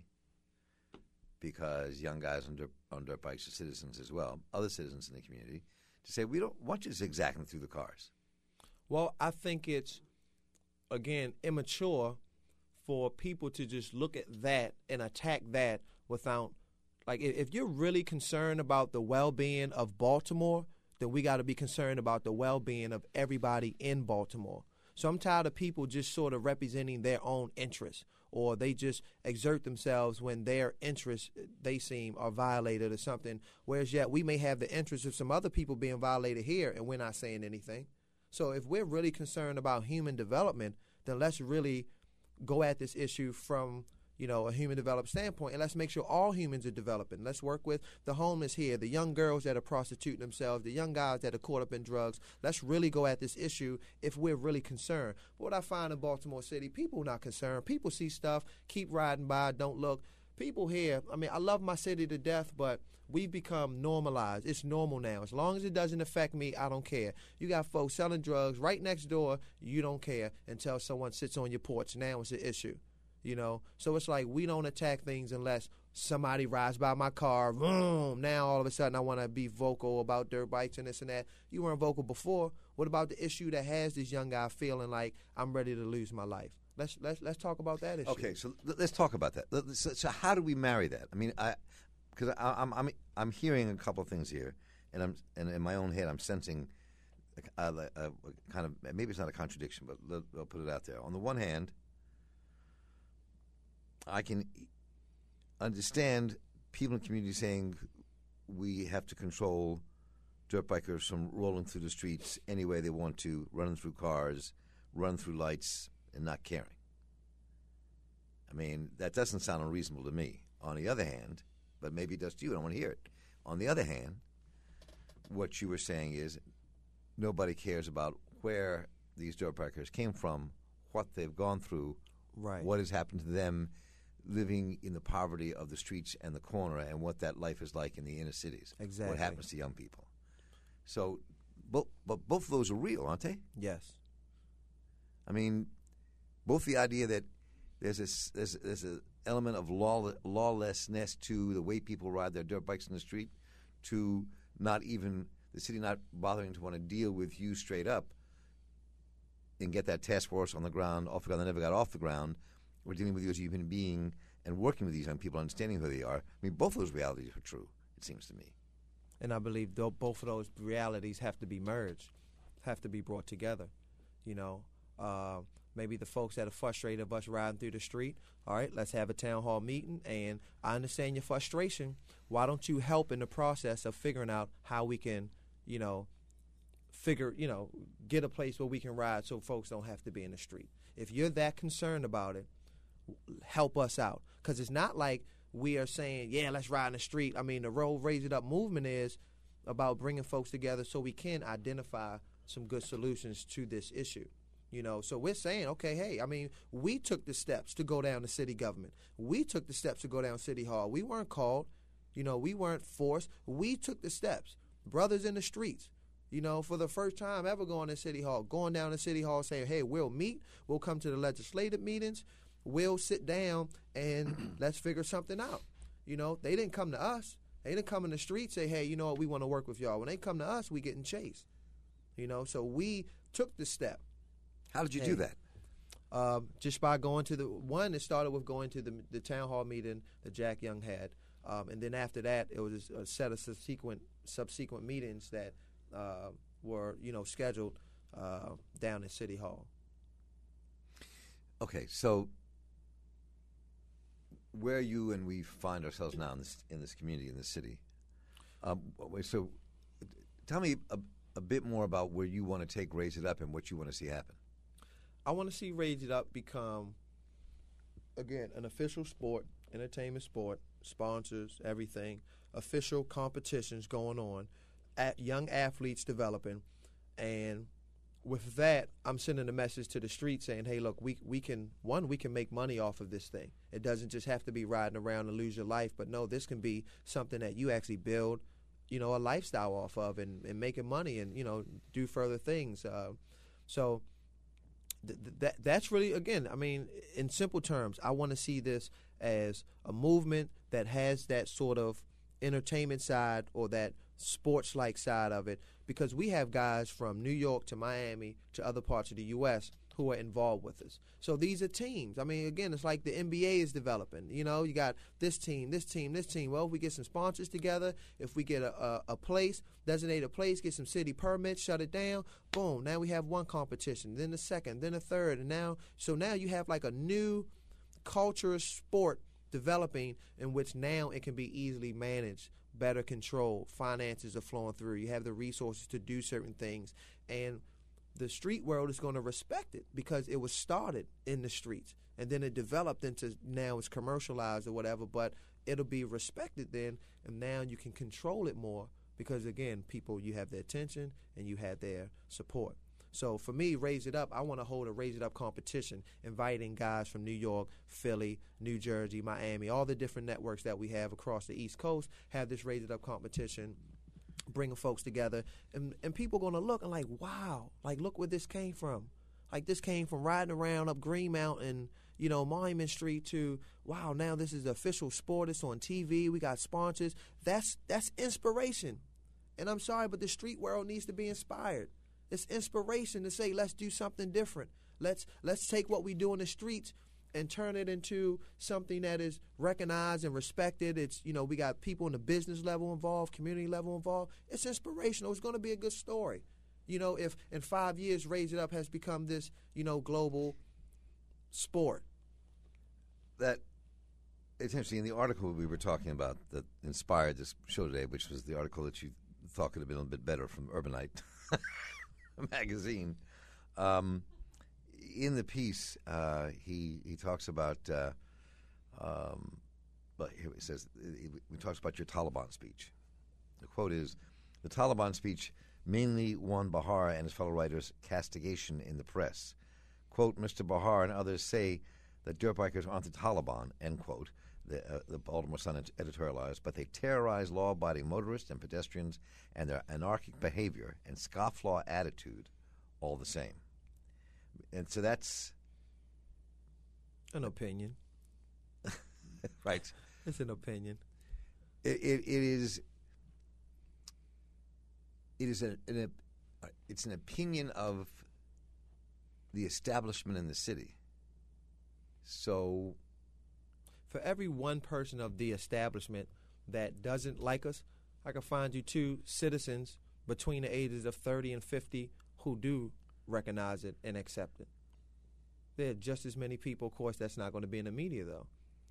because young guys on dirt, on dirt bikes are citizens as well, other citizens in the community, to say, we don't want you zigzagging through the cars? Well, I think it's, again, immature for people to just look at that and attack that without, like, if you're really concerned about the well-being of Baltimore, then we got to be concerned about the well-being of everybody in Baltimore. So I'm tired of people just sort of representing their own interests, or they just exert themselves when their interests, they seem, are violated or something, whereas yet we may have the interests of some other people being violated here, and we're not saying anything. So if we're really concerned about human development, then let's really go at this issue from, you know, a human developed standpoint, and let's make sure all humans are developing. Let's work with the homeless here, the young girls that are prostituting themselves, the young guys that are caught up in drugs. Let's really go at this issue if we're really concerned. But what I find in Baltimore City, people not concerned. People see stuff, keep riding by, don't look. People here, I mean, I love my city to death, but we've become normalized. It's normal now. As long as it doesn't affect me, I don't care. You got folks selling drugs right next door, you don't care until someone sits on your porch. Now it's an issue. You know, so it's like we don't attack things unless somebody rides by my car. Boom! Now all of a sudden I want to be vocal about dirt bikes and this and that. You weren't vocal before. What about the issue that has this young guy feeling like I'm ready to lose my life? Let's let's let's talk about that issue. Okay, so let's talk about that. So, so how do we marry that? I mean, I because I'm I'm I'm hearing a couple of things here, and I'm and in my own head I'm sensing a, a, a kind of, maybe it's not a contradiction, but let, I'll put it out there. On the one hand, I can understand people in the community saying we have to control dirt bikers from rolling through the streets any way they want to, running through cars, running through lights, and not caring. I mean, that doesn't sound unreasonable to me. On the other hand, but maybe it does to you, I don't want to hear it. On the other hand, what you were saying is nobody cares about where these dirt bikers came from, what they've gone through, right. what has happened to them living in the poverty of the streets and the corner, and what that life is like in the inner cities. Exactly. What happens to young people. So, but, but both of those are real, aren't they? Yes. I mean, both the idea that there's a, there's, there's an element of law, lawlessness to the way people ride their dirt bikes in the street, to not even the city not bothering to want to deal with you straight up and get that task force on the ground, off the ground, they never got off the ground. We're dealing with you as a human being and working with these young people, understanding who they are. I mean, both of those realities are true, it seems to me. And I believe though both of those realities have to be merged, have to be brought together. You know, uh, maybe the folks that are frustrated of us riding through the street, all right, let's have a town hall meeting, and I understand your frustration. Why don't you help in the process of figuring out how we can, you know, figure, you know, get a place where we can ride so folks don't have to be in the street. If you're that concerned about it, help us out. Because it's not like we are saying, yeah, let's ride in the street. I mean, the Roll Raise It Up movement is about bringing folks together so we can identify some good solutions to this issue. You know, so we're saying, okay, hey, I mean, we took the steps to go down to city government. We took the steps to go down City Hall. We weren't called. You know, we weren't forced. We took the steps. Brothers in the streets, you know, for the first time ever going to City Hall, going down to City Hall saying, hey, we'll meet. We'll come to the legislative meetings. We'll sit down and let's figure something out. You know, they didn't come to us. They didn't come in the street say, hey, you know what, we want to work with y'all. When they come to us, we getting chased. You know, so we took the step. How did you and, do that? Um, just by going to the one. It started with going to the the town hall meeting that Jack Young had, um, and then after that, it was a set of subsequent subsequent meetings that uh, were you know scheduled uh, down at City Hall. Okay, so where you and we find ourselves now in this in this community in this city. Um, so, tell me a, a bit more about where you want to take Raise It Up and what you want to see happen. I want to see Raise It Up become, again, an official sport, entertainment sport, sponsors, everything, official competitions going on, at young athletes developing, and with that, I'm sending a message to the street saying, hey, look, we we can, one, we can make money off of this thing. It doesn't just have to be riding around and lose your life, but no, this can be something that you actually build, you know, a lifestyle off of and, and making money and, you know, do further things. Uh, so th- th- that that's really, again, I mean, in simple terms, I want to see this as a movement that has that sort of entertainment side or that sports-like side of it, because we have guys from New York to Miami to other parts of the U S who are involved with us. So these are teams. I mean, again, it's like the N B A is developing. You know, you got this team, this team, this team. Well, if we get some sponsors together, if we get a, a, a place, designate a place, get some city permits, shut it down, boom, now we have one competition, then the second, then the third, and now, so now you have like a new culture sport developing in which now it can be easily managed, better controlled, finances are flowing through, you have the resources to do certain things, and the street world is going to respect it because it was started in the streets and then it developed into now it's commercialized or whatever, but it'll be respected then, and now you can control it more because, again, people, you have their attention and you have their support. So for me, Raise It Up, I want to hold a Raise It Up competition, inviting guys from New York, Philly, New Jersey, Miami, all the different networks that we have across the East Coast, have this Raise It Up competition, bringing folks together, and, and people going to look and like, wow, like look where this came from. Like this came from riding around up Green Mountain, you know, Monument Street to, wow, now this is the official sport. It's on T V. We got sponsors. That's that's inspiration. And I'm sorry, but the street world needs to be inspired. It's inspiration to say, let's do something different. Let's let's take what we do in the streets and turn it into something that is recognized and respected. It's, you know, we got people in the business level involved, community level involved. It's inspirational. It's going to be a good story. You know, if in five years Raise It Up has become this, you know, global sport. That it's interesting. In the article we were talking about that inspired this show today, which was the article that you thought could have been a little bit better from Urbanite magazine. Um, in the piece, uh, he he talks about. Uh, um, but here it says he, he talks about your Taliban speech. The quote is, "The Taliban speech mainly won Bahar and his fellow writers castigation in the press. Quote, Mister Bahar and others say that dirt bikers aren't the Taliban, end quote, the, uh, the Baltimore Sun editorialized, but they terrorize law-abiding motorists and pedestrians and their anarchic behavior and scofflaw attitude all the same." And so that's... An opinion. Right. It's an opinion. It, it, it is... It is an, an it's an opinion of the establishment in the city. So, for every one person of the establishment that doesn't like us, I can find you two citizens between the ages of thirty and fifty who do recognize it and accept it. There are just as many people, of course, that's not going to be in the media, though.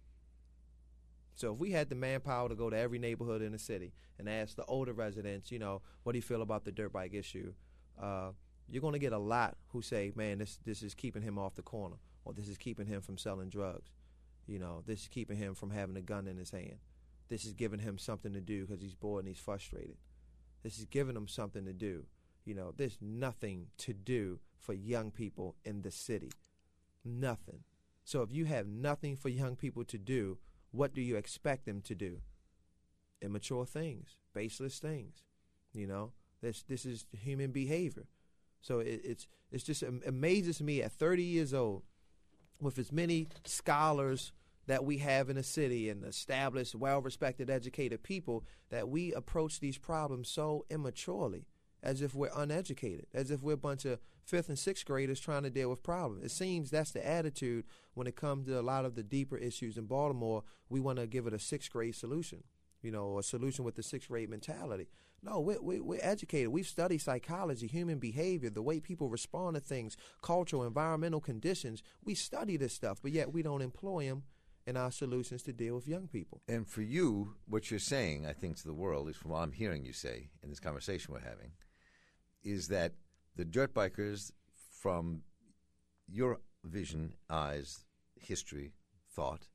So if we had the manpower to go to every neighborhood in the city and ask the older residents, you know, what do you feel about the dirt bike issue, uh, you're going to get a lot who say, man, this this is keeping him off the corner, or this is keeping him from selling drugs. You know, this is keeping him from having a gun in his hand. This is giving him something to do because he's bored and he's frustrated. This is giving him something to do. You know, there's nothing to do for young people in the city. Nothing. So if you have nothing for young people to do, what do you expect them to do? Immature things, baseless things. You know, this this is human behavior. So it, it's it's just it amazes me at thirty years old, with as many scholars that we have in the city and established, well-respected, educated people, that we approach these problems so immaturely, as if we're uneducated, as if we're a bunch of fifth and sixth graders trying to deal with problems. It seems that's the attitude when it comes to a lot of the deeper issues in Baltimore. We want to give it a sixth grade solution, you know, a solution with the sixth grade mentality. No, we're, we're, we're educated. We've studied psychology, human behavior, the way people respond to things, cultural, environmental conditions. We study this stuff, but yet we don't employ them in our solutions to deal with young people. And for you, what you're saying, I think, to the world, at least from what I'm hearing you say in this conversation we're having, is that the dirt bikers, from your vision, eyes, history, thought,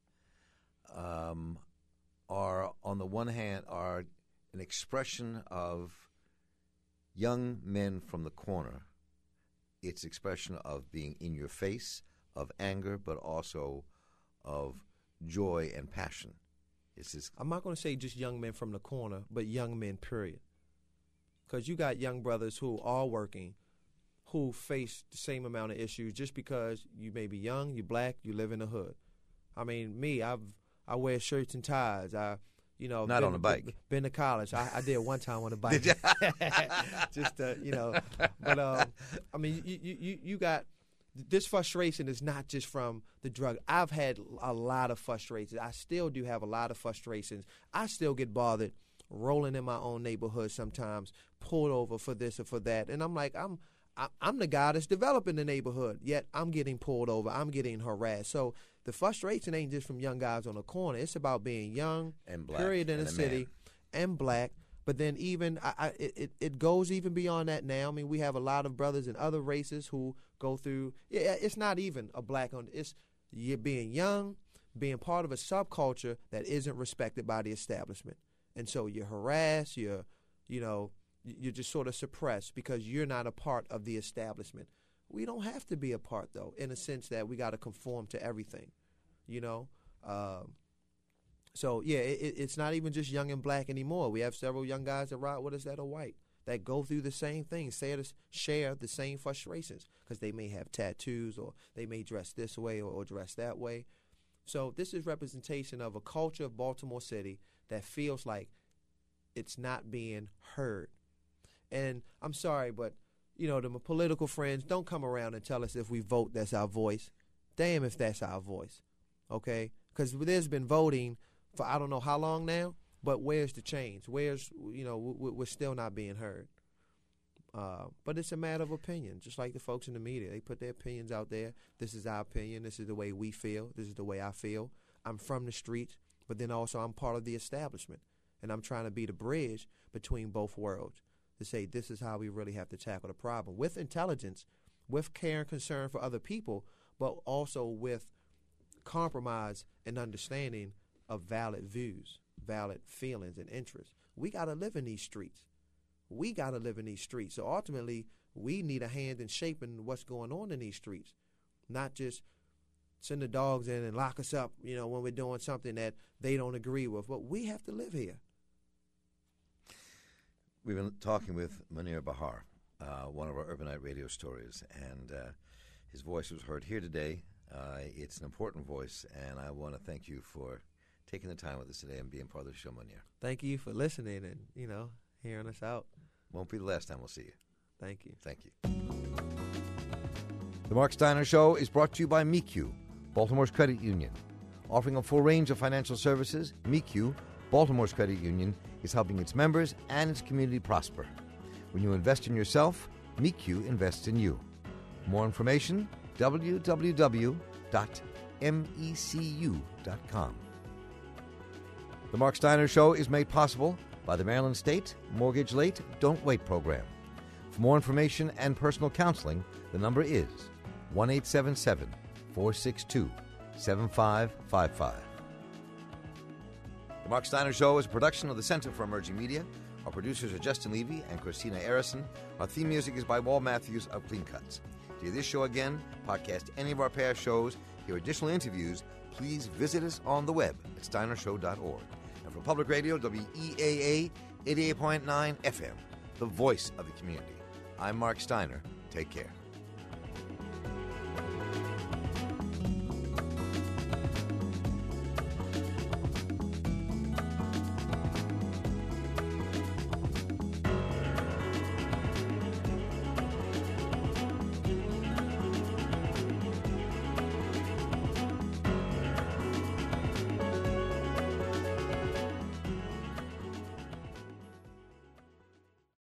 um, are, on the one hand, are an expression of young men from the corner. It's expression of being in your face, of anger, but also of joy and passion. It's just, I'm not going to say just young men from the corner, but young men, period. Because you got young brothers who are working, who face the same amount of issues just because you may be young, you're black, you live in the hood. I mean, me, I've I wear shirts and ties. I, you know, not been, on a bike. Been, been to college. I, I did one time on a bike. Just uh, you know, but um, I mean, you you you got. This frustration is not just from the drug. I've had a lot of frustrations. I still do have a lot of frustrations. I still get bothered rolling in my own neighborhood sometimes, pulled over for this or for that. And I'm like, I'm I, I'm the guy that's developing the neighborhood, yet I'm getting pulled over. I'm getting harassed. So the frustration ain't just from young guys on the corner. It's about being young, and black, period, in and the a city, man. and black, But then even I, I, it, it goes even beyond that now. I mean, we have a lot of brothers in other races who go through. Yeah, it's not even a black on. It's you're being young, being part of a subculture that isn't respected by the establishment, and so you're harassed. You're, you know, you're just sort of suppressed because you're not a part of the establishment. We don't have to be a part, though, in a sense that we got to conform to everything, you know. Um, So, yeah, it, it's not even just young and black anymore. We have several young guys that ride with us that are white, that go through the same things, share the same frustrations because they may have tattoos or they may dress this way or, or dress that way. So this is representation of a culture of Baltimore City that feels like it's not being heard. And I'm sorry, but, you know, the political friends, don't come around and tell us if we vote, that's our voice. Damn if that's our voice, okay? Because there's been voting for I don't know how long now, but where's the change? Where's, you know, we're still not being heard. Uh, but it's a matter of opinion, just like the folks in the media. They put their opinions out there. This is our opinion. This is the way we feel. This is the way I feel. I'm from the streets, but then also I'm part of the establishment. And I'm trying to be the bridge between both worlds to say this is how we really have to tackle the problem with intelligence, with care and concern for other people, but also with compromise and understanding of valid views, valid feelings and interests. We got to live in these streets. We got to live in these streets. So ultimately, we need a hand in shaping what's going on in these streets, not just send the dogs in and lock us up, you know, when we're doing something that they don't agree with. But we have to live here. We've been talking with Munir Bahar, uh, one of our Urbanite radio stories, and uh, his voice was heard here today. Uh, it's an important voice, and I want to thank you for taking the time with us today and being part of the show, Munir. Thank you for listening and, you know, hearing us out. Won't be the last time we'll see you. Thank you. Thank you. The Mark Steiner Show is brought to you by M E Q U, Baltimore's credit union. Offering a full range of financial services, M E Q U, Baltimore's credit union, is helping its members and its community prosper. When you invest in yourself, M E Q U invests in you. For more information, w w w dot mecu dot com. The Mark Steiner Show is made possible by the Maryland State Mortgage Late Don't Wait program. For more information and personal counseling, the number is one eight seven seven, four six two, seven five five five. The Mark Steiner Show is a production of the Center for Emerging Media. Our producers are Justin Levy and Christina Arison. Our theme music is by Wal Matthews of Clean Cuts. To hear this show again, podcast any of our past shows, hear additional interviews, please visit us on the web at steiner show dot org. And for Public Radio, W E A A eighty-eight point nine F M, the voice of the community. I'm Mark Steiner. Take care.